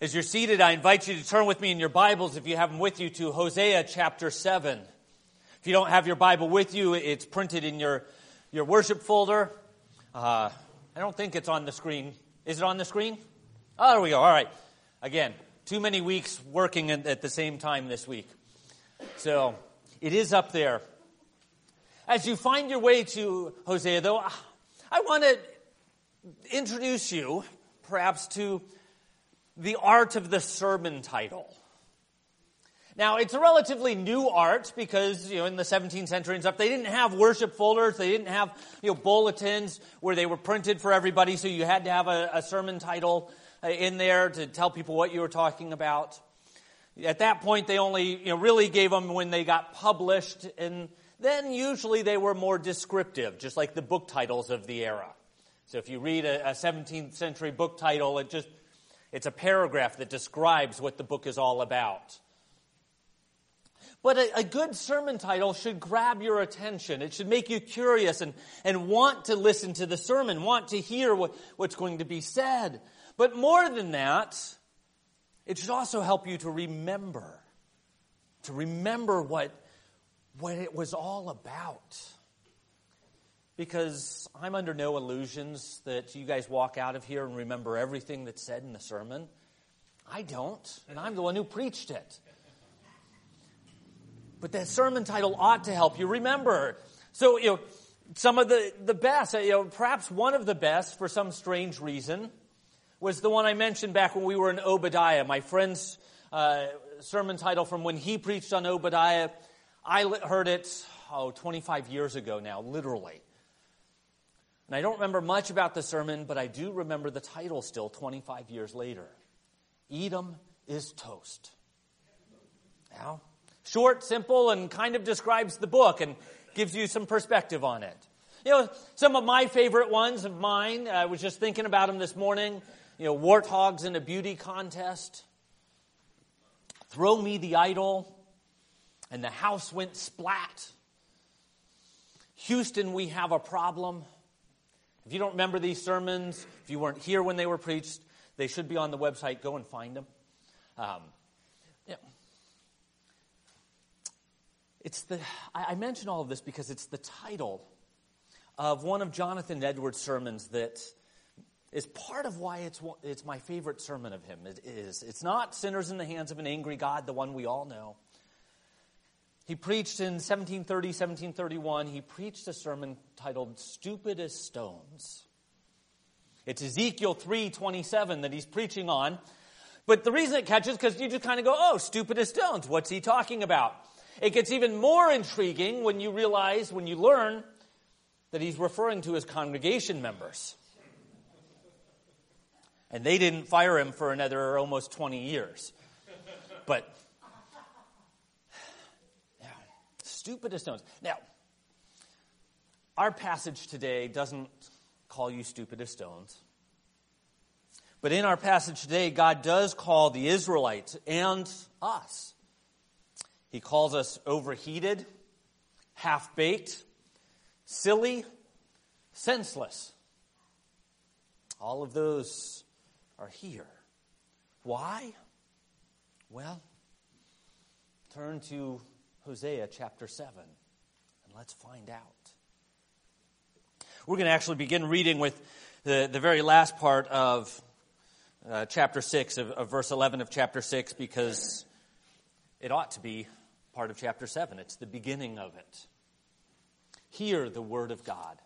As you're seated, I invite you to turn with me in your Bibles, if you have them with you, to Hosea chapter 7. If you don't have your Bible with you, it's printed in your worship folder. I don't think it's on the screen. Is it on the screen? Oh, there we go. All right. Again, too many weeks working at the same time this week. So, it is up there. As you find your way to Hosea, though, I want to introduce you, perhaps, to the art of the sermon title. Now, it's a relatively new art because, in the 17th century and stuff, they didn't have worship folders. They didn't have, bulletins where they were printed for everybody. So you had to have a sermon title in there to tell people what you were talking about. At that point, they only, really gave them when they got published. And then usually they were more descriptive, just like the book titles of the era. So if you read a 17th century book title, it's a paragraph that describes what the book is all about. But a good sermon title should grab your attention. It should make you curious and want to listen to the sermon, want to hear what's going to be said. But more than that, it should also help you to remember what it was all about. Because I'm under no illusions that you guys walk out of here and remember everything that's said in the sermon. I don't, and I'm the one who preached it. But that sermon title ought to help you remember. So, some of the best, perhaps one of the best for some strange reason, was the one I mentioned back when we were in Obadiah. My friend's sermon title from when he preached on Obadiah, I heard it, 25 years ago now, literally. And I don't remember much about the sermon, but I do remember the title still 25 years later. Edom is toast. Now, short, simple, and kind of describes the book and gives you some perspective on it. Some of my favorite ones of mine, I was just thinking about them this morning. Warthogs in a beauty contest. Throw me the idol. And the house went splat. Houston, we have a problem. If you don't remember these sermons, if you weren't here when they were preached, they should be on the website. Go and find them. I mention all of this because it's the title of one of Jonathan Edwards' sermons that is part of why it's my favorite sermon of him. It's not Sinners in the Hands of an Angry God, the one we all know. He preached in 1730, 1731. He preached a sermon titled Stupid as Stones. It's Ezekiel 3:27 that he's preaching on. But the reason it catches is because you just kind of go, stupid as stones. What's he talking about? It gets even more intriguing when you learn that he's referring to his congregation members. And they didn't fire him for another almost 20 years. But stupid as stones. Now, our passage today doesn't call you stupid as stones. But in our passage today, God does call the Israelites and us. He calls us overheated, half-baked, silly, senseless. All of those are here. Why? Well, turn to Hosea chapter 7, and let's find out. We're going to actually begin reading with the very last part of chapter 6, of verse 11 of chapter 6, because it ought to be part of chapter 7. It's the beginning of it. Hear the word of God.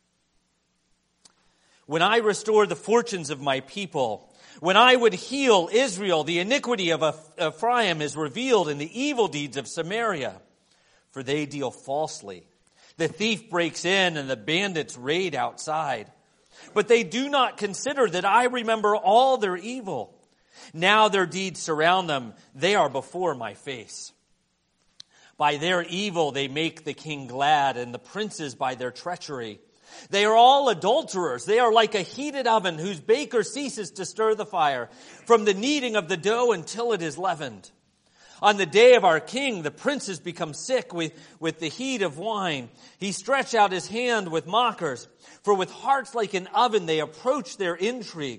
When I restore the fortunes of my people, when I would heal Israel, the iniquity of Ephraim is revealed in the evil deeds of Samaria, for they deal falsely. The thief breaks in and the bandits raid outside. But they do not consider that I remember all their evil. Now their deeds surround them. They are before my face. By their evil they make the king glad, and the princes by their treachery. They are all adulterers. They are like a heated oven whose baker ceases to stir the fire from the kneading of the dough until it is leavened. On the day of our king, the princes become sick with the heat of wine. He stretched out his hand with mockers. For with hearts like an oven, they approach their intrigue.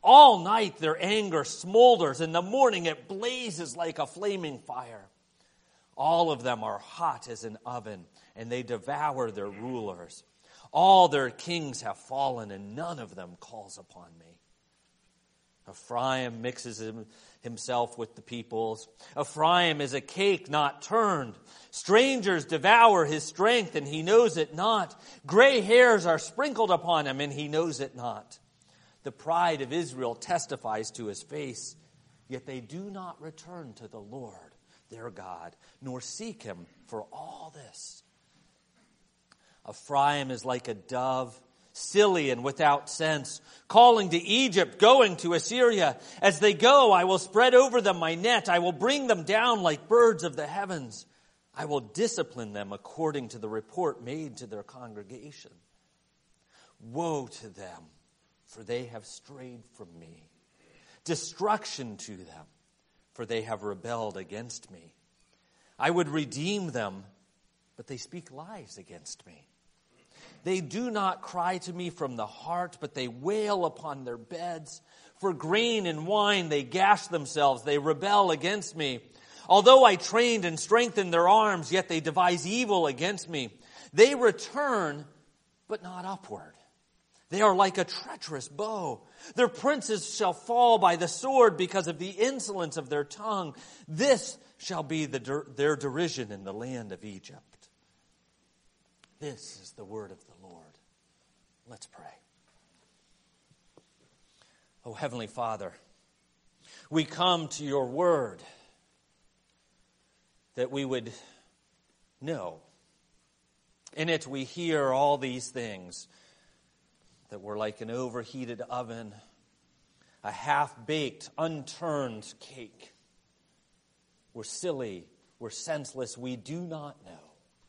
All night their anger smolders. In the morning it blazes like a flaming fire. All of them are hot as an oven, and they devour their rulers. All their kings have fallen, and none of them calls upon me. Ephraim mixes himself with the peoples. Ephraim is a cake not turned. Strangers devour his strength, and he knows it not. Gray hairs are sprinkled upon him, and he knows it not. The pride of Israel testifies to his face, yet they do not return to the Lord, their God, nor seek him for all this. Ephraim is like a dove, silly and without sense, calling to Egypt, going to Assyria. As they go, I will spread over them my net. I will bring them down like birds of the heavens. I will discipline them according to the report made to their congregation. Woe to them, for they have strayed from me. Destruction to them, for they have rebelled against me. I would redeem them, but they speak lies against me. They do not cry to me from the heart, but they wail upon their beds. For grain and wine they gash themselves, they rebel against me. Although I trained and strengthened their arms, yet they devise evil against me. They return, but not upward. They are like a treacherous bow. Their princes shall fall by the sword because of the insolence of their tongue. This shall be their derision in the land of Egypt. This is the word of the Lord. Let's pray. Oh, Heavenly Father, we come to your word that we would know. In it we hear all these things, that we're like an overheated oven, a half-baked, unturned cake. We're silly, we're senseless, we do not know.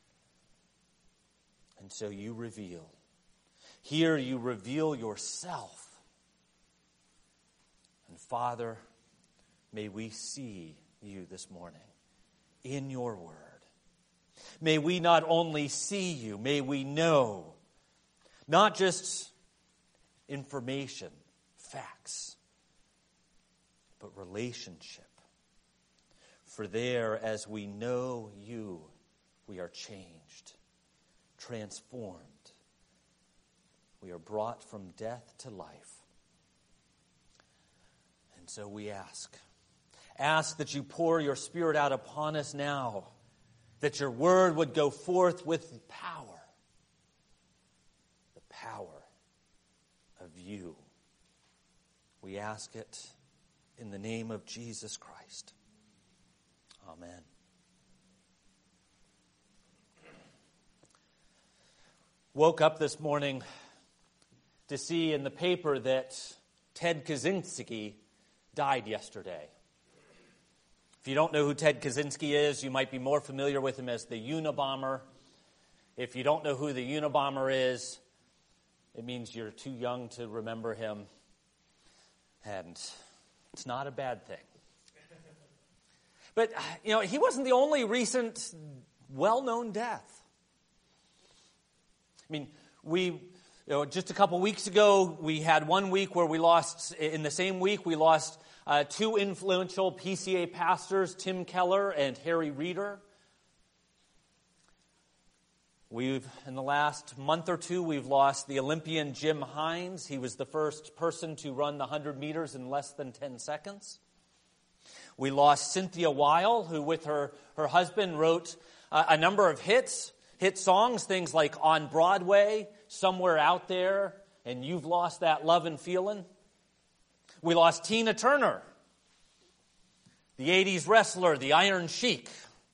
And so you reveal. Here you reveal yourself. And Father, may we see you this morning in your word. May we not only see you, may we know, not just information, facts, but relationship. For there, as we know you, we are changed, transformed. We are brought from death to life. And so we ask that you pour your Spirit out upon us now, that your word would go forth with power, the power of you. We ask it in the name of Jesus Christ. Amen. Woke up this morning to see in the paper that Ted Kaczynski died yesterday. If you don't know who Ted Kaczynski is, you might be more familiar with him as the Unabomber. If you don't know who the Unabomber is, it means you're too young to remember him. And it's not a bad thing. But, he wasn't the only recent well-known death. I mean, just a couple weeks ago, we had 1 week where in the same week, we lost two influential PCA pastors, Tim Keller and Harry Reeder. In the last month or two, we've lost the Olympian Jim Hines. He was the first person to run the 100 meters in less than 10 seconds. We lost Cynthia Weil, who with her husband wrote a number of hit songs, things like On Broadway, Somewhere Out There, and You've Lost That Lovin' Feelin'. We lost Tina Turner, the 80s wrestler, the Iron Sheik.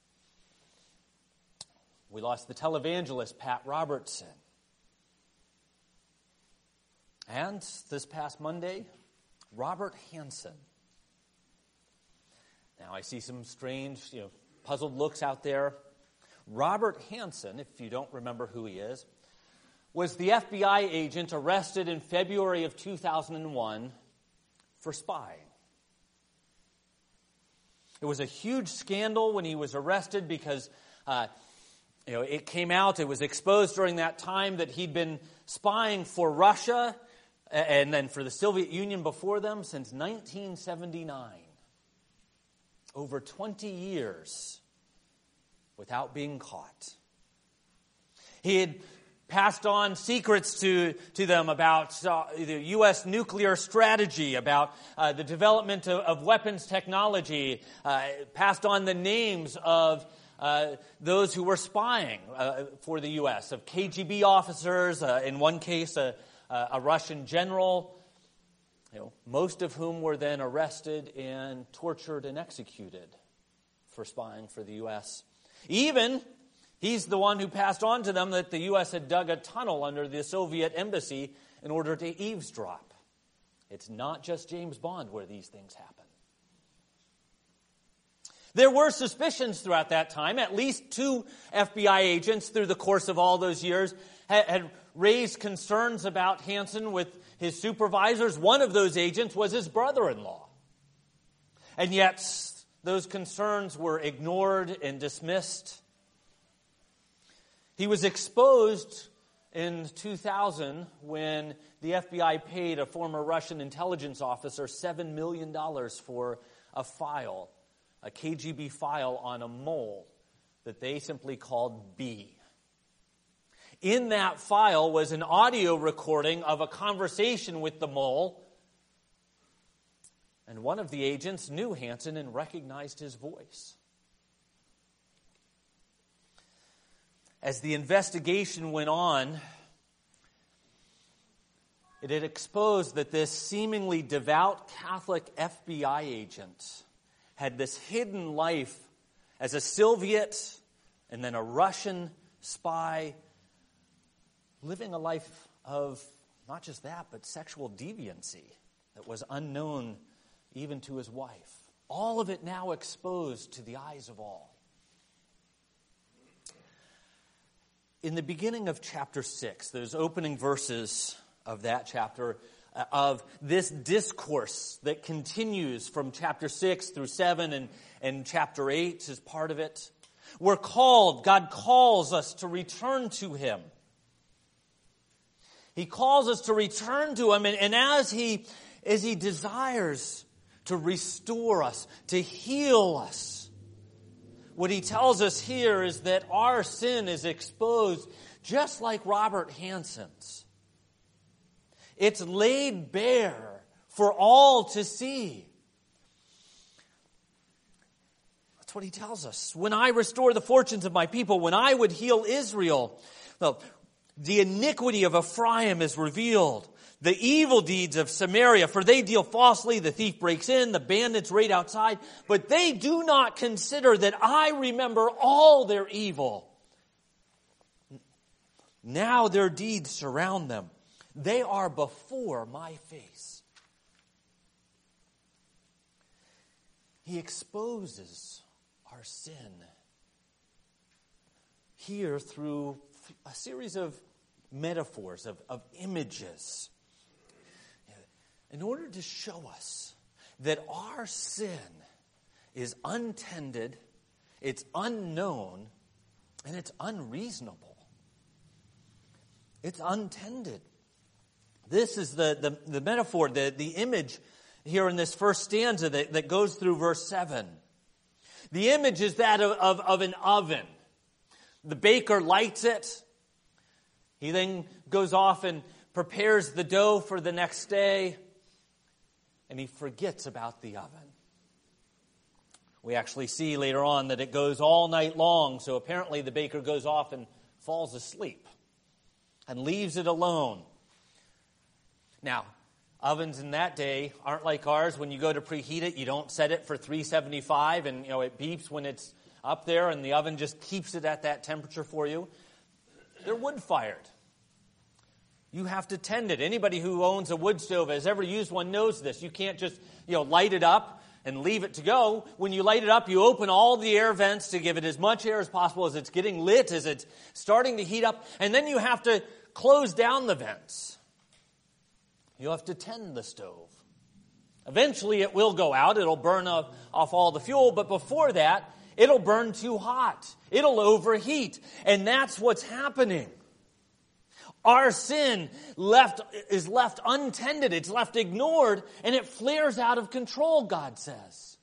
We lost the televangelist, Pat Robertson. And this past Monday, Robert Hansen. Now, I see some strange, puzzled looks out there. Robert Hansen, if you don't remember who he is, was the FBI agent arrested in February of 2001 for spying. It was a huge scandal when he was arrested because it came out, it was exposed during that time that he'd been spying for Russia and then for the Soviet Union before them since 1979. Over 20 years without being caught. He had passed on secrets to them about the U.S. nuclear strategy, about the development of weapons technology, passed on the names of those who were spying for the U.S., of KGB officers, in one case a Russian general, most of whom were then arrested and tortured and executed for spying for the U.S. Even, he's the one who passed on to them that the U.S. had dug a tunnel under the Soviet embassy in order to eavesdrop. It's not just James Bond where these things happen. There were suspicions throughout that time. At least 2 FBI agents through the course of all those years had raised concerns about Hansen with his supervisors. One of those agents was his brother-in-law. And yet, those concerns were ignored and dismissed. He was exposed in 2000 when the FBI paid a former Russian intelligence officer $7 million for a file, a KGB file on a mole that they simply called B. In that file was an audio recording of a conversation with the mole, and one of the agents knew Hansen and recognized his voice. As the investigation went on, it had exposed that this seemingly devout Catholic FBI agent had this hidden life as a Soviet and then a Russian spy, living a life of not just that, but sexual deviancy that was unknown even to his wife. All of it now exposed to the eyes of all. In the beginning of chapter 6, those opening verses of that chapter, of this discourse that continues from chapter 6 through 7 and chapter 8 is part of it. God calls us to return to Him. He calls us to return to Him, and as He desires to restore us, to heal us, what He tells us here is that our sin is exposed just like Robert Hansen's. It's laid bare for all to see. That's what He tells us. When I restore the fortunes of my people, when I would heal Israel, the iniquity of Ephraim is revealed. The evil deeds of Samaria, for they deal falsely, the thief breaks in, the bandits raid outside, but they do not consider that I remember all their evil. Now their deeds surround them. They are before my face. He exposes our sin here through a series of metaphors, of images, in order to show us that our sin is untended, it's unknown, and it's unreasonable. It's untended. This is the metaphor, the image here in this first stanza that goes through verse 7. The image is that of an oven. The baker lights it. He then goes off and prepares the dough for the next day, and he forgets about the oven. We actually see later on that it goes all night long, so apparently the baker goes off and falls asleep and leaves it alone. Now, ovens in that day aren't like ours. When you go to preheat it, you don't set it for 375 and it beeps when it's up there and the oven just keeps it at that temperature for you. They're wood-fired. You have to tend it. Anybody who owns a wood stove, has ever used one, knows this. You can't just light it up and leave it to go. When you light it up, you open all the air vents to give it as much air as possible as it's getting lit, as it's starting to heat up, and then you have to close down the vents. You have to tend the stove. Eventually it will go out. It'll burn off all the fuel. But before that, it'll burn too hot. It'll overheat. And that's what's happening. Our sin is left untended, it's left ignored, and it flares out of control, God says.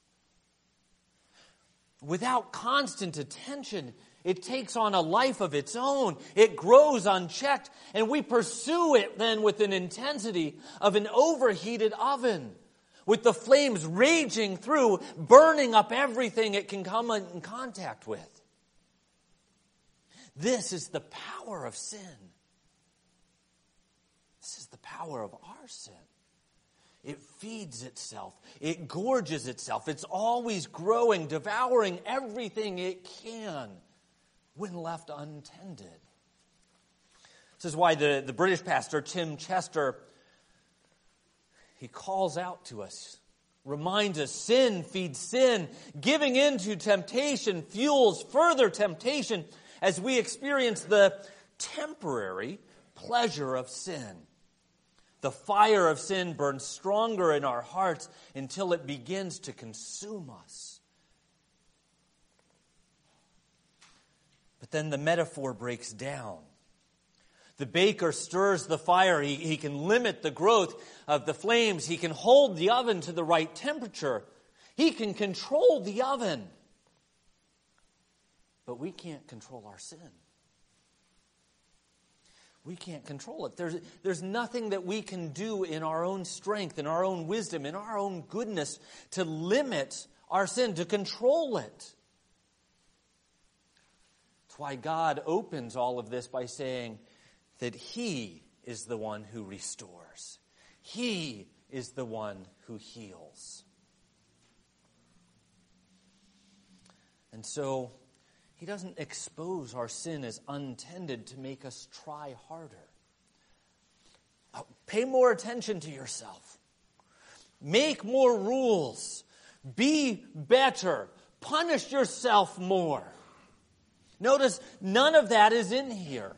Without constant attention, it takes on a life of its own. It grows unchecked, and we pursue it then with an intensity of an overheated oven, with the flames raging through, burning up everything it can come in contact with. This is the power of sin. This is the power of our sin. It feeds itself. It gorges itself. It's always growing, devouring everything it can when left untended. This is why the British pastor, Tim Chester, he calls out to us, reminds us, sin feeds sin. Giving in to temptation fuels further temptation as we experience the temporary pleasure of sin. The fire of sin burns stronger in our hearts until it begins to consume us. But then the metaphor breaks down. The baker stirs the fire. He can limit the growth of the flames. He can hold the oven to the right temperature. He can control the oven. But we can't control our sin. We can't control it. There's nothing that we can do in our own strength, in our own wisdom, in our own goodness to limit our sin, to control it. That's why God opens all of this by saying that He is the one who restores. He is the one who heals. And so, He doesn't expose our sin as untended to make us try harder. Pay more attention to yourself. Make more rules. Be better. Punish yourself more. Notice none of that is in here.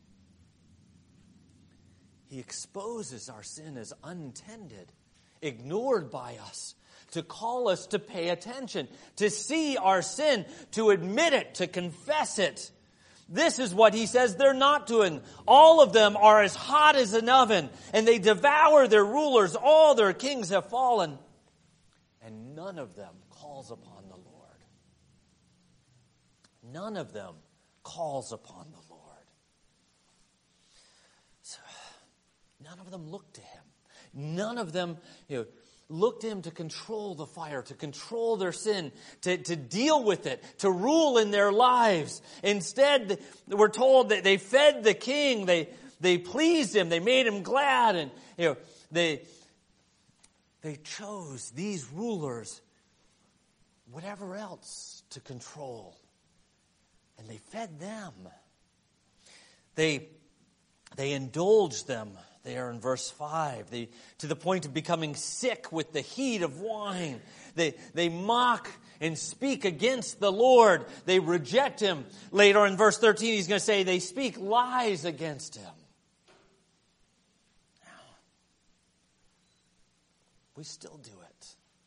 He exposes our sin as untended, ignored by us, to call us to pay attention, to see our sin, to admit it, to confess it. This is what He says they're not doing. All of them are as hot as an oven, and they devour their rulers. All their kings have fallen, and none of them calls upon the Lord. None of them calls upon the Lord. So, none of them look to Him. None of them, look to Him to control the fire, to control their sin, to deal with it, to rule in their lives. Instead, we're told that they fed the king, they pleased him, they made him glad, and they chose these rulers, whatever else, to control. And they fed them. They indulged them. There in verse 5, to the point of becoming sick with the heat of wine. They mock and speak against the Lord. They reject Him. Later in verse 13, he's going to say they speak lies against Him. We still do it.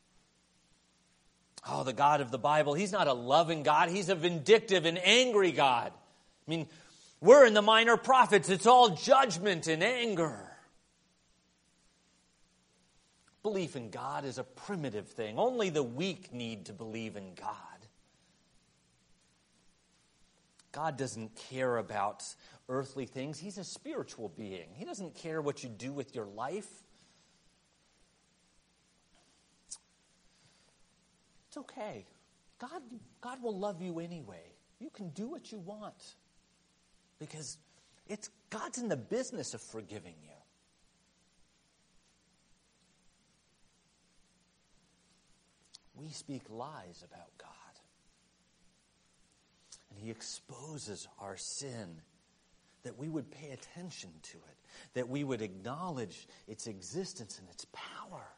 Oh, the God of the Bible, He's not a loving God. He's a vindictive and angry God. I mean, we're in the Minor Prophets. It's all judgment and anger. Belief in God is a primitive thing. Only the weak need to believe in God. God doesn't care about earthly things. He's a spiritual being. He doesn't care what you do with your life. It's okay. God will love you anyway. You can do what you want. Because God's in the business of forgiving you. We speak lies about God. And He exposes our sin, that we would pay attention to it, that we would acknowledge its existence and its power.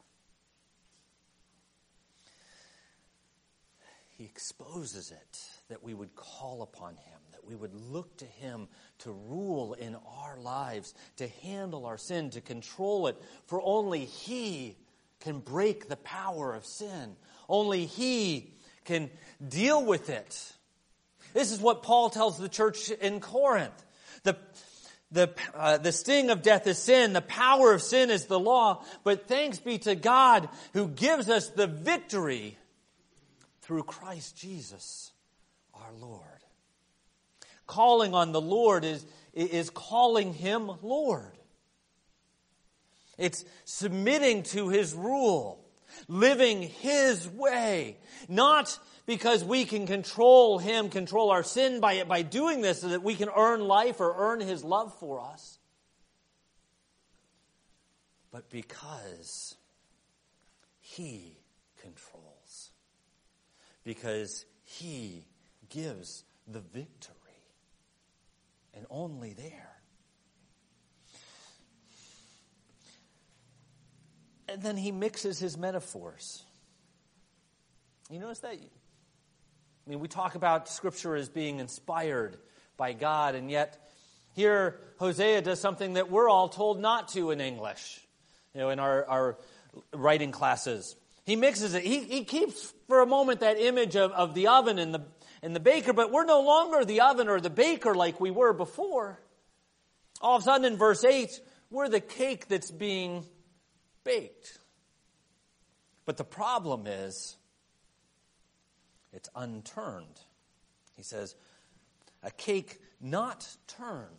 He exposes it, that we would call upon Him, that we would look to Him to rule in our lives, to handle our sin, to control it, for only He can break the power of sin. Only He can deal with it. This is what Paul tells the church in Corinth. The sting of death is sin. The power of sin is the law. But thanks be to God who gives us the victory through Christ Jesus our Lord. Calling on the Lord is calling Him Lord. It's submitting to His rule, living His way, not because we can control Him, control our sin by doing this so that we can earn life or earn His love for us, but because He controls, because He gives the victory, and only there. And then he mixes his metaphors. You notice that? I mean, we talk about Scripture as being inspired by God, and yet here Hosea does something that we're all told not to in English, in our writing classes. He mixes it. He keeps for a moment that image of the oven and the baker, but we're no longer the oven or the baker like we were before. All of a sudden in verse 8, we're the cake that's being baked. But the problem is, it's unturned. He says, a cake not turned.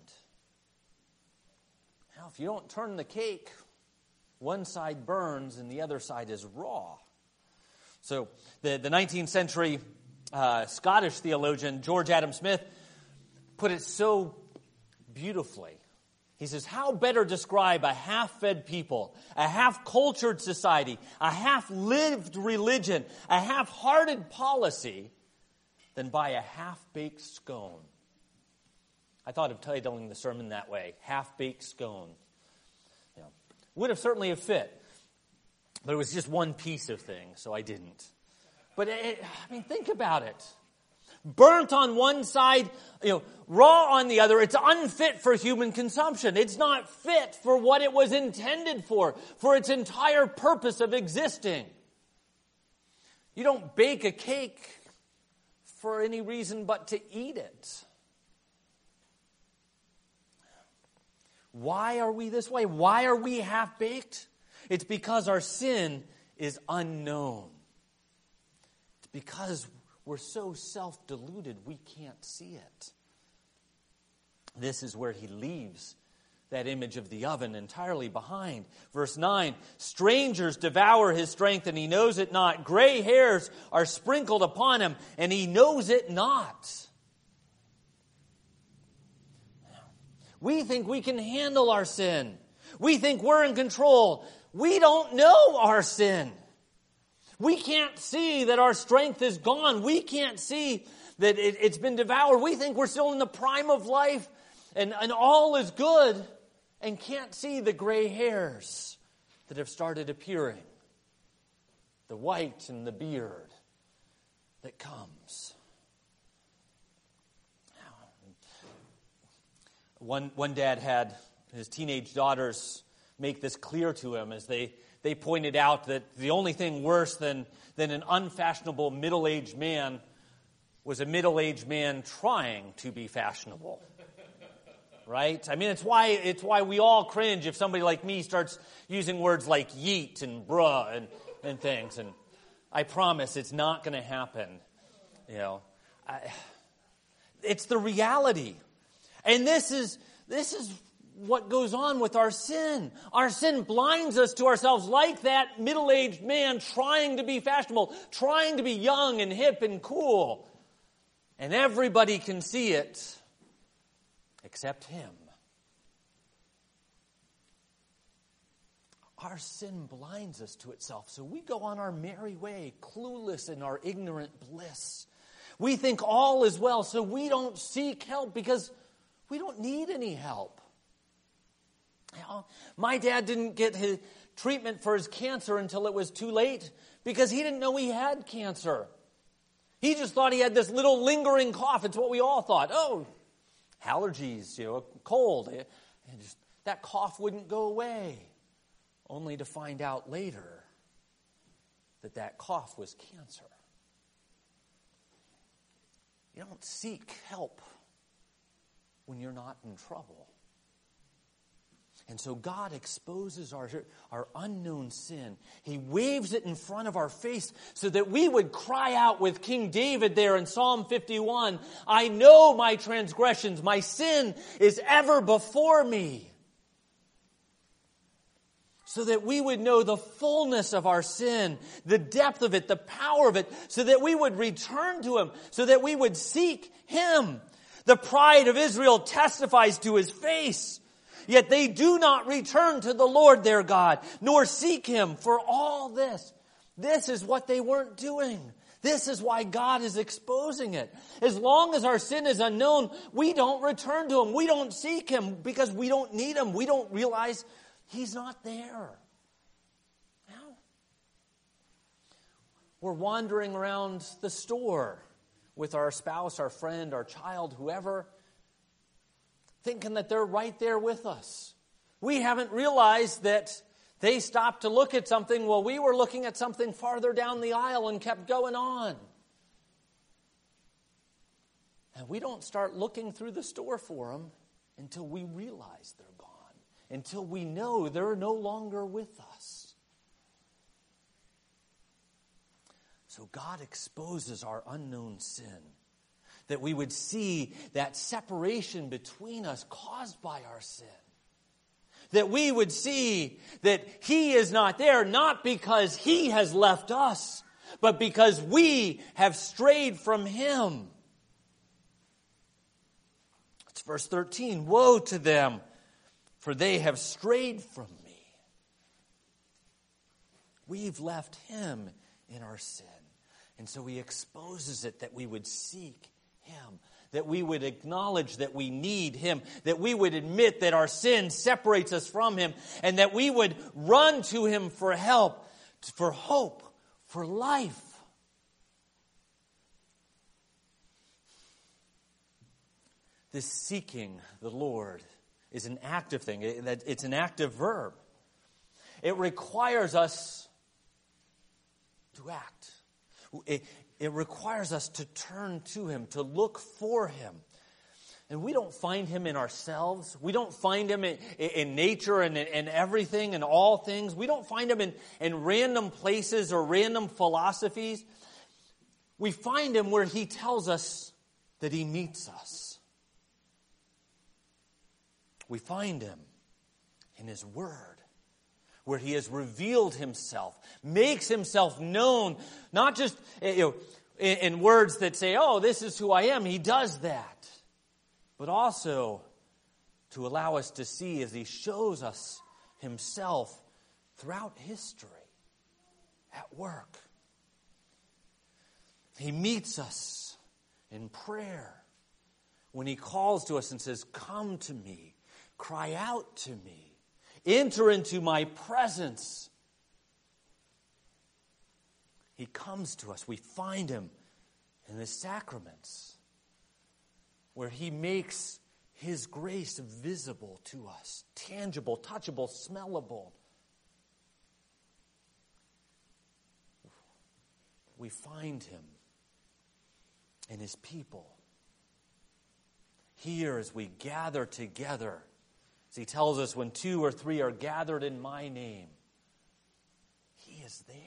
Now, if you don't turn the cake, one side burns and the other side is raw. So the 19th century Scottish theologian George Adam Smith put it so beautifully. He says, how better describe a half-fed people, a half-cultured society, a half-lived religion, a half-hearted policy than by a half-baked scone? I thought of titling the sermon that way, half-baked scone. Would have certainly have fit, but it was just one piece of thing, so I didn't. But think about it. Burnt on one side, raw on the other. It's unfit for human consumption. It's not fit for what it was intended for its entire purpose of existing. You don't bake a cake for any reason but to eat it. Why are we this way? Why are we half-baked? It's because our sin is unknown. It's because we're so self-deluded we can't see it. This is where he leaves that image of the oven entirely behind. Verse 9, strangers devour his strength and he knows it not. Gray hairs are sprinkled upon him and he knows it not. We think we can handle our sin. We think we're in control. We don't know our sin. We can't see that our strength is gone. We can't see that it's been devoured. We think we're still in the prime of life and all is good and can't see the gray hairs that have started appearing, the white and the beard that comes. One dad had his teenage daughters make this clear to him as they pointed out that the only thing worse than an unfashionable middle-aged man was a middle-aged man trying to be fashionable. Right? I mean, it's why we all cringe if somebody like me starts using words like yeet and bruh and things. And I promise it's not going to happen. It's the reality. And this is what goes on with our sin. Our sin blinds us to ourselves like that middle-aged man trying to be fashionable, trying to be young and hip and cool. And everybody can see it except him. Our sin blinds us to itself, so we go on our merry way, clueless in our ignorant bliss. We think all is well, so we don't seek help because we don't need any help. My dad didn't get his treatment for his cancer until it was too late because he didn't know he had cancer. He just thought he had this little lingering cough. It's what we all thought. Oh, allergies, cold. That cough wouldn't go away. Only to find out later that cough was cancer. You don't seek help when you're not in trouble. And so God exposes our unknown sin. He waves it in front of our face so that we would cry out with King David there in Psalm 51, I know my transgressions, my sin is ever before me. So that we would know the fullness of our sin, the depth of it, the power of it, so that we would return to Him, so that we would seek Him. The pride of Israel testifies to His face. Yet they do not return to the Lord their God, nor seek Him for all this. This is what they weren't doing. This is why God is exposing it. As long as our sin is unknown, we don't return to Him. We don't seek Him because we don't need Him. We don't realize He's not there. No. We're wandering around the store with our spouse, our friend, our child, whoever, thinking that they're right there with us. We haven't realized that they stopped to look at something while we were looking at something farther down the aisle and kept going on. And we don't start looking through the store for them until we realize they're gone, until we know they're no longer with us. So God exposes our unknown sin, that we would see that separation between us caused by our sin. That we would see that He is not there, not because He has left us, but because we have strayed from Him. It's verse 13. Woe to them, for they have strayed from me. We've left Him in our sin. And so He exposes it that we would seek Him, that we would acknowledge that we need Him, that we would admit that our sin separates us from Him, and that we would run to Him for help, for hope, for life. This seeking the Lord is an active thing. It's an active verb. It requires us to act. It requires us to turn to Him, to look for Him. And we don't find Him in ourselves. We don't find Him in nature and in everything and all things. We don't find Him in random places or random philosophies. We find Him where He tells us that He meets us. We find Him in His Word, where He has revealed Himself, makes Himself known, not just in words that say, oh, this is who I am. He does that. But also to allow us to see as He shows us Himself throughout history, at work. He meets us in prayer when He calls to us and says, come to me, cry out to me, enter into my presence. He comes to us. We find Him in the sacraments, where He makes His grace visible to us, tangible, touchable, smellable. We find Him in His people. Here, as we gather together, as He tells us, when 2 or 3 are gathered in my name, He is there.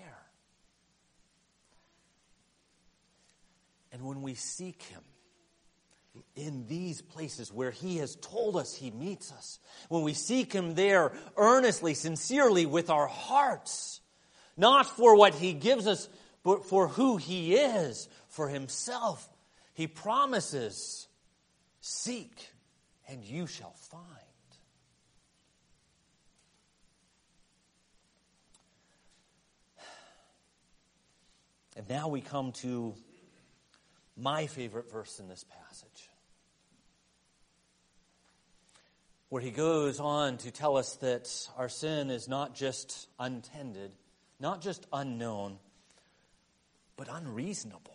And when we seek Him in these places where He has told us He meets us, when we seek Him there earnestly, sincerely, with our hearts, not for what He gives us, but for who He is, for Himself, He promises, seek and you shall find. And now we come to my favorite verse in this passage, where he goes on to tell us that our sin is not just untended, not just unknown, but unreasonable.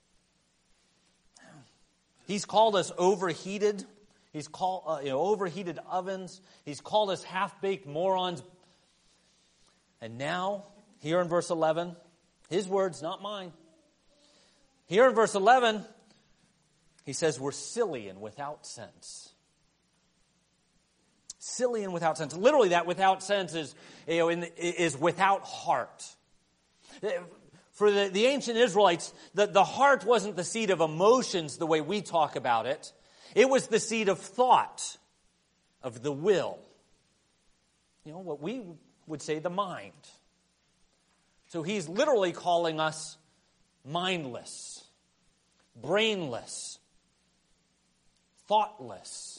He's called us overheated. He's called overheated ovens. He's called us half-baked morons. And now, here in verse 11, his words, not mine. Here in verse 11, he says we're silly and without sense. Silly and without sense. Literally, that without sense is without heart. For the ancient Israelites, the heart wasn't the seat of emotions the way we talk about it. It was the seat of thought, of the will. What we would say the mind. So he's literally calling us mindless, brainless, thoughtless.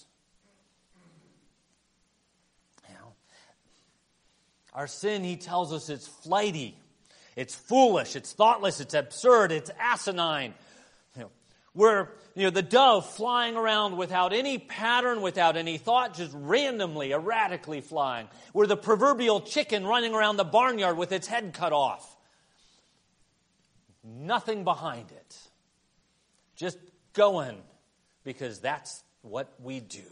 Our sin, he tells us, it's flighty, it's foolish, it's thoughtless, it's absurd, it's asinine. We're the dove flying around without any pattern, without any thought, just randomly, erratically flying. We're the proverbial chicken running around the barnyard with its head cut off. Nothing behind it. Just going because that's what we do.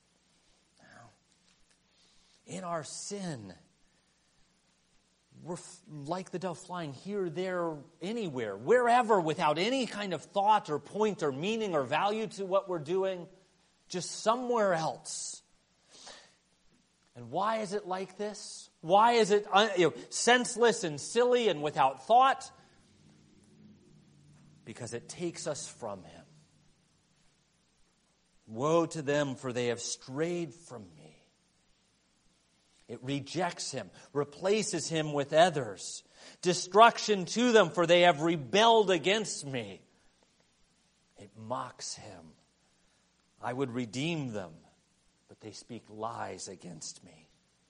In our sin, we're like the dove flying here, there, anywhere, wherever, without any kind of thought or point or meaning or value to what we're doing, just somewhere else. And why is it like this? Why is it senseless and silly and without thought? Because it takes us from Him. Woe to them, for they have strayed from me. It rejects Him, replaces Him with others. Destruction to them, for they have rebelled against me. It mocks Him. I would redeem them, but they speak lies against me.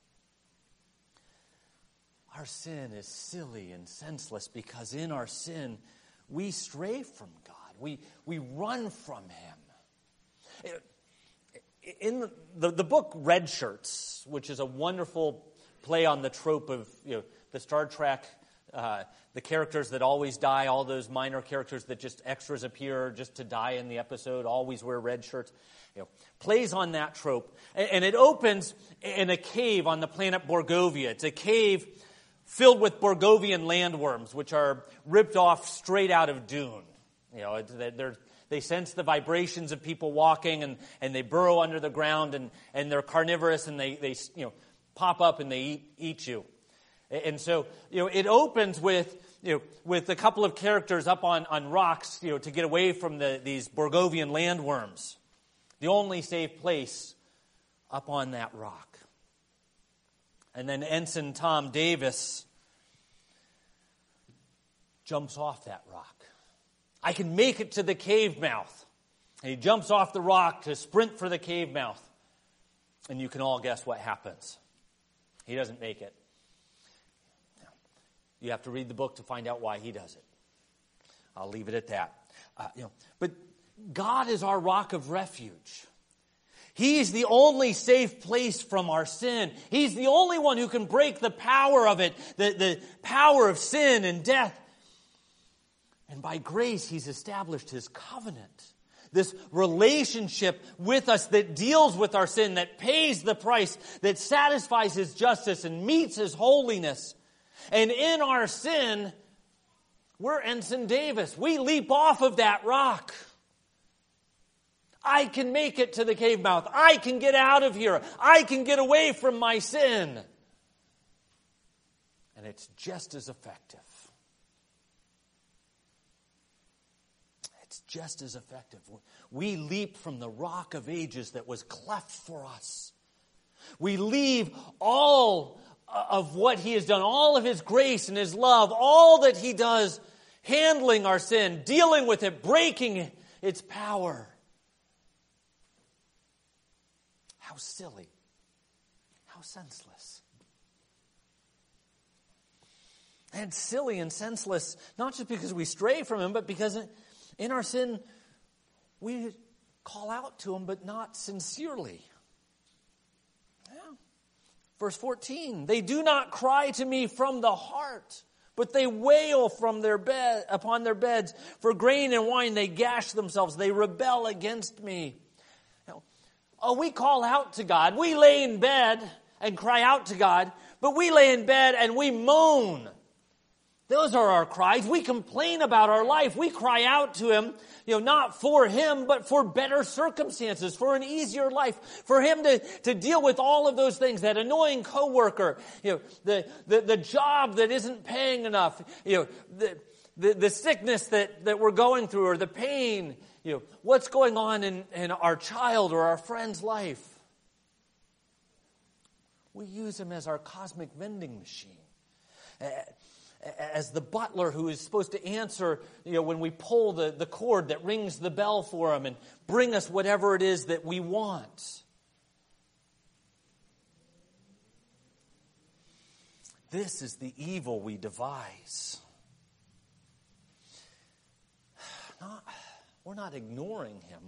Our sin is silly and senseless because in our sin we stray from God. We run from Him. In the book Red Shirts, which is a wonderful play on the trope of the Star Trek, the characters that always die, all those minor characters that just extras appear just to die in the episode, always wear red shirts, plays on that trope. And it opens in a cave on the planet Borgovia. It's a cave filled with Borgovian landworms, which are ripped off straight out of Dune. They sense the vibrations of people walking, and they burrow under the ground, and they're carnivorous, and they pop up and they eat you. And so it opens with a couple of characters up on rocks to get away from these Borgovian landworms. The only safe place up on that rock. And then Ensign Tom Davis jumps off that rock. I can make it to the cave mouth. And he jumps off the rock to sprint for the cave mouth. And you can all guess what happens. He doesn't make it. You have to read the book to find out why he does it. I'll leave it at that. But God is our rock of refuge. He's the only safe place from our sin. He's the only one who can break the power of it, the power of sin and death. And by grace, He's established His covenant. This relationship with us that deals with our sin, that pays the price, that satisfies His justice and meets His holiness. And in our sin, we're Ensign Davis. We leap off of that rock. I can make it to the cave mouth. I can get out of here. I can get away from my sin. And it's just as effective. It's just as effective. We leap from the rock of ages that was cleft for us. We leave all of what He has done, all of His grace and His love, all that He does, handling our sin, dealing with it, breaking its power. How silly. How senseless. And silly and senseless, not just because we stray from Him, but because in our sin, we call out to Him, but not sincerely. Yeah. Verse 14, they do not cry to me from the heart, but they wail from their bed upon their beds. For grain and wine they gash themselves. They rebel against me. We call out to God. We lay in bed and cry out to God, but we lay in bed and we moan Those are our cries. We complain about our life. We cry out to Him, not for Him, but for better circumstances, for an easier life, for Him to deal with all of those things, that annoying coworker, the job that isn't paying enough, the sickness that we're going through, or the pain, what's going on in our child or our friend's life. We use Him as our cosmic vending machine, as the butler who is supposed to answer, when we pull the cord that rings the bell for Him and bring us whatever it is that we want. This is the evil we devise. We're not ignoring Him.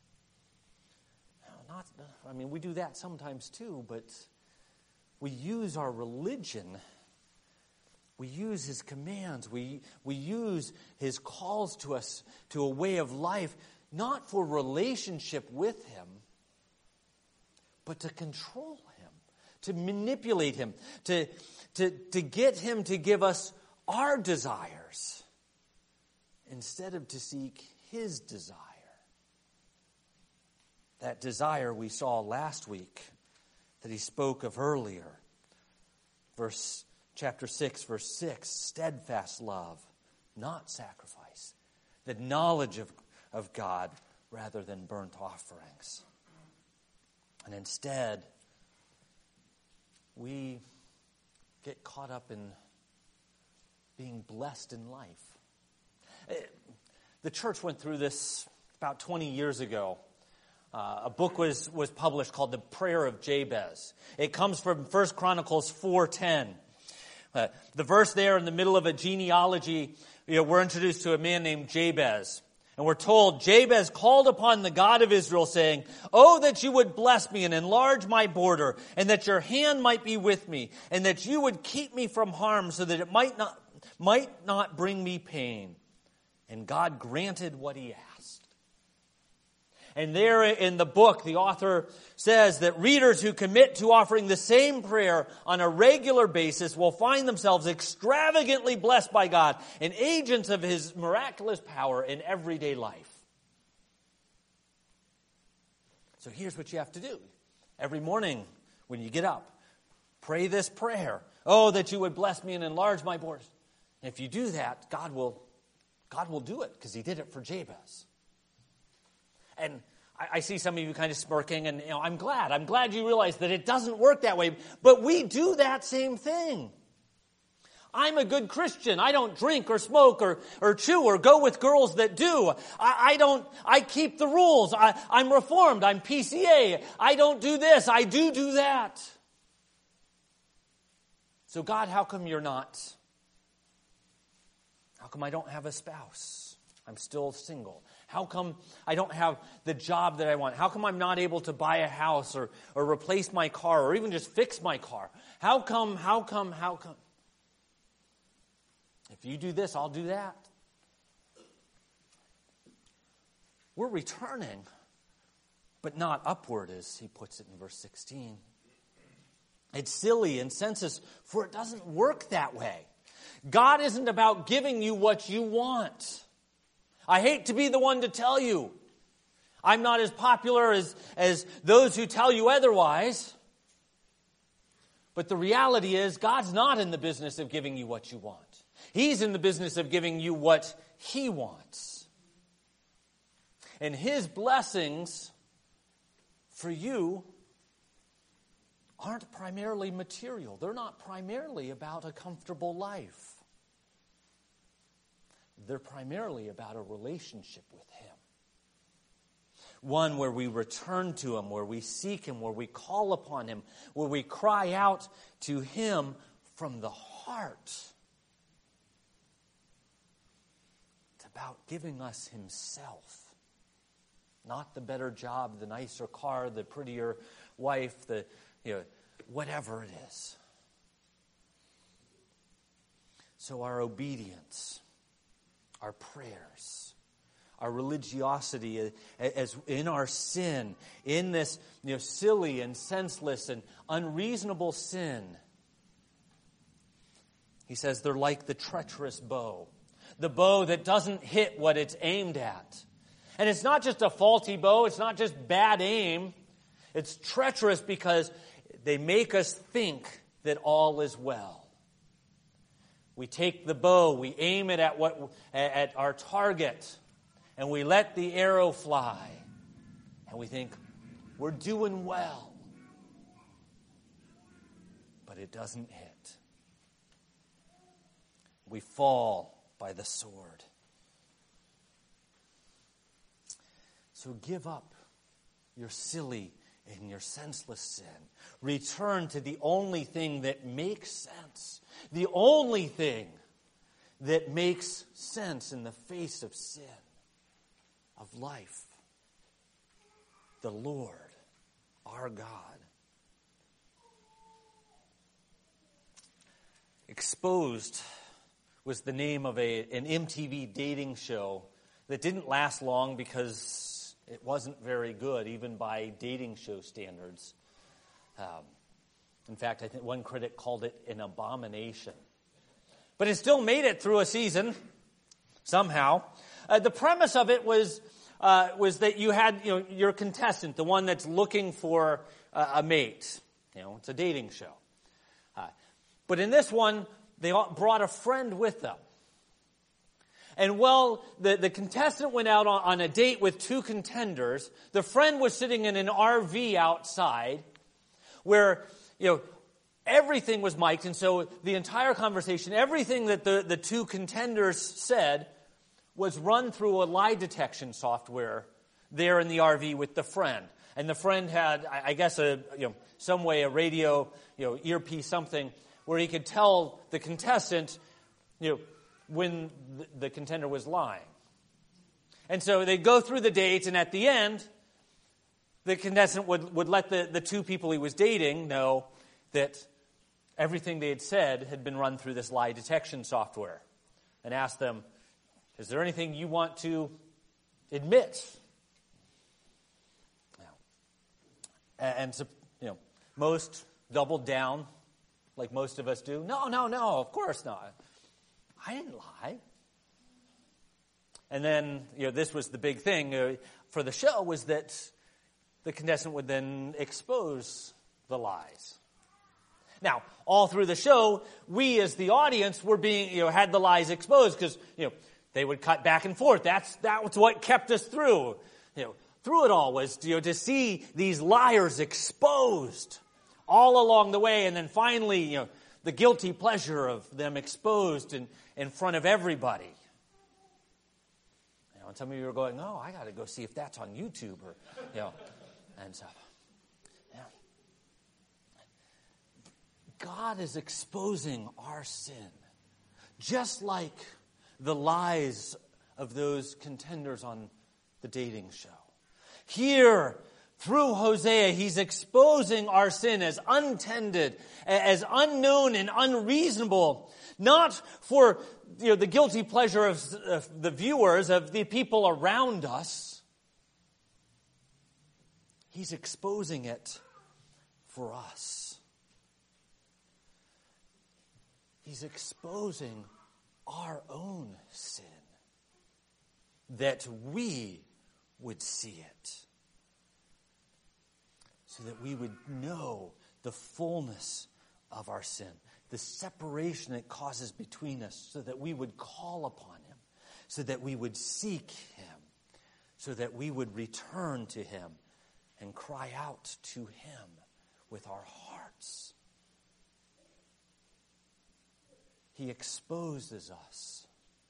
We do that sometimes too, but we use our religion. We use His commands. We use His calls to us to a way of life, not for relationship with Him, but to control Him, to manipulate Him, to get Him to give us our desires instead of to seek His desire. That desire we saw last week that He spoke of earlier. Chapter 6, verse 6, steadfast love, not sacrifice. The knowledge of God rather than burnt offerings. And instead, we get caught up in being blessed in life. The church went through this about 20 years ago. A book was published called The Prayer of Jabez. It comes from 1 Chronicles 4:10. The verse there in the middle of a genealogy, we're introduced to a man named Jabez. And we're told, Jabez called upon the God of Israel, saying, "Oh, that you would bless me and enlarge my border, and that your hand might be with me, and that you would keep me from harm, so that it might not bring me pain." And God granted what he asked. And there in the book, the author says that readers who commit to offering the same prayer on a regular basis will find themselves extravagantly blessed by God and agents of His miraculous power in everyday life. So here's what you have to do. Every morning when you get up, pray this prayer. "Oh, that you would bless me and enlarge my borders." And if you do that, God will do it, because he did it for Jabez. And I see some of you kind of smirking, and I'm glad you realize that it doesn't work that way. But we do that same thing. I'm a good Christian. I don't drink or smoke or chew or go with girls that do. I keep the rules. I'm reformed. I'm PCA. I don't do this. I do that. So God, how come you're not? How come I don't have a spouse? I'm still single. How come I don't have the job that I want? How come I'm not able to buy a house or replace my car or even just fix my car? How come? If you do this, I'll do that. We're returning, but not upward, as he puts it in verse 16. It's silly and senseless, for it doesn't work that way. God isn't about giving you what you want. I hate to be the one to tell you. I'm not as popular as those who tell you otherwise. But the reality is, God's not in the business of giving you what you want. He's in the business of giving you what he wants. And his blessings for you aren't primarily material. They're not primarily about a comfortable life. They're primarily about a relationship with him. One where we return to him, where we seek him, where we call upon him, where we cry out to him from the heart. It's about giving us himself. Not the better job, the nicer car, the prettier wife, whatever it is. So our obedience, our prayers, our religiosity, as in our sin, in this silly and senseless and unreasonable sin, He says they're like the treacherous bow. The bow that doesn't hit what it's aimed at. And it's not just a faulty bow. It's not just bad aim. It's treacherous because they make us think that all is well. We take the bow, we aim it at our target, and we let the arrow fly. And we think, we're doing well. But it doesn't hit. We fall by the sword. So give up your silly and your senseless sin. Return to the only thing that makes sense. The only thing that makes sense in the face of sin, of life. The Lord, our God. Exposed was the name of an MTV dating show that didn't last long because it wasn't very good, even by dating show standards. In fact, I think one critic called it an abomination. But it still made it through a season, somehow. The premise of it was that you had your contestant, the one that's looking for a mate. It's a dating show. But in this one, they brought a friend with them. And while the contestant went out on a date with two contenders, the friend was sitting in an RV outside where, everything was mic'd. And so the entire conversation, everything that the two contenders said was run through a lie detection software there in the RV with the friend. And the friend had, I guess, some way, a radio, earpiece, something, where he could tell the contestant, when the contender was lying. And so they'd go through the dates, and at the end, the contestant would let the two people he was dating know that everything they had said had been run through this lie detection software, and ask them, is there anything you want to admit? And so, most doubled down, like most of us do. No, of course not. I didn't lie. And then, this was the big thing for the show, was that the contestant would then expose the lies. Now, all through the show, we as the audience were being, had the lies exposed because, they would cut back and forth. That was what kept us through. Through it all was, to see these liars exposed all along the way, and then finally, the guilty pleasure of them exposed in front of everybody. And some of you are going, oh, I got to go see if that's on YouTube or, and stuff. God is exposing our sin, just like the lies of those contenders on the dating show. Here, through Hosea, he's exposing our sin as untended, as unknown and unreasonable, not for the guilty pleasure of the viewers, of the people around us. He's exposing it for us. He's exposing our own sin, that we would see it, so that we would know the fullness of our sin, the separation it causes between us, so that we would call upon him, so that we would seek him, so that we would return to him and cry out to him with our hearts. He exposes us,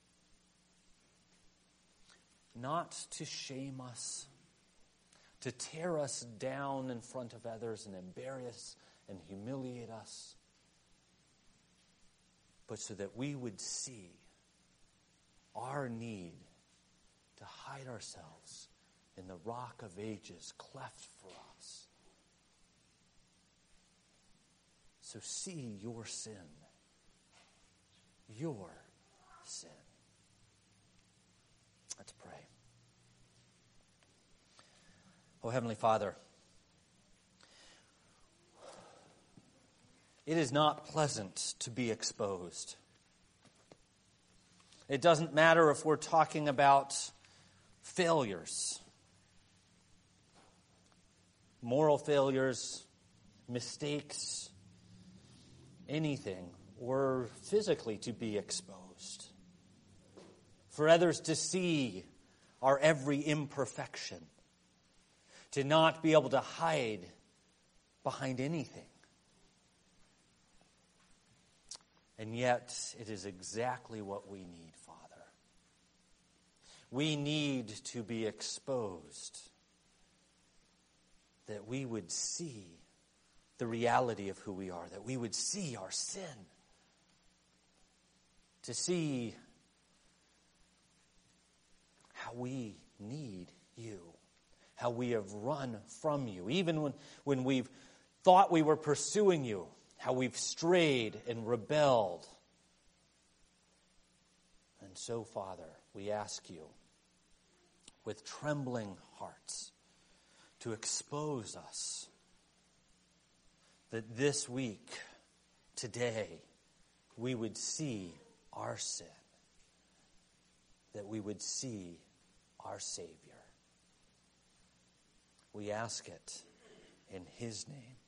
not to shame us, to tear us down in front of others and embarrass and humiliate us, but so that we would see our need to hide ourselves in the rock of ages cleft for us. So see your sin. Your sin. Let's pray. Oh, Heavenly Father, it is not pleasant to be exposed. It doesn't matter if we're talking about failures, moral failures, mistakes, anything, or physically to be exposed. For others to see our every imperfection, to not be able to hide behind anything. And yet, it is exactly what we need, Father. We need to be exposed, that we would see the reality of who we are, that we would see our sin, to see how we need you, how we have run from you, even when we've thought we were pursuing you, how we've strayed and rebelled. And so, Father, we ask you with trembling hearts to expose us, that this week, today, we would see our sin, that we would see our Savior. We ask it in His name.